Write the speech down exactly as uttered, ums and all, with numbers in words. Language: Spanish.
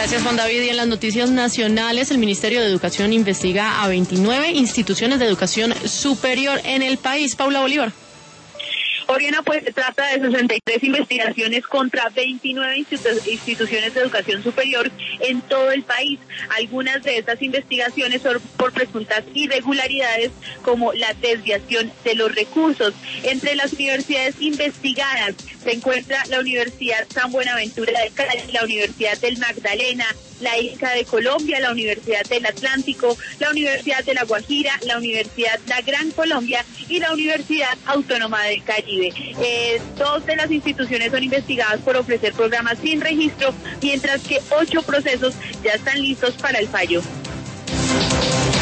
Gracias, Juan David. Y en las noticias nacionales, el Ministerio de Educación investiga a veintinueve instituciones de educación superior en el país. Paula Bolívar. Oriana, pues se trata de sesenta y tres investigaciones contra veintinueve institu- instituciones de educación superior en todo el país. Algunas de estas investigaciones son por presuntas irregularidades como la desviación de los recursos. Entre las universidades investigadas se encuentra la Universidad San Buenaventura de Cali, la Universidad del Magdalena, la INCA de Colombia, la Universidad del Atlántico, la Universidad de La Guajira, la Universidad La Gran Colombia y la Universidad Autónoma del Caribe. Eh, dos de las instituciones son investigadas por ofrecer programas sin registro, mientras que ocho procesos ya están listos para el fallo.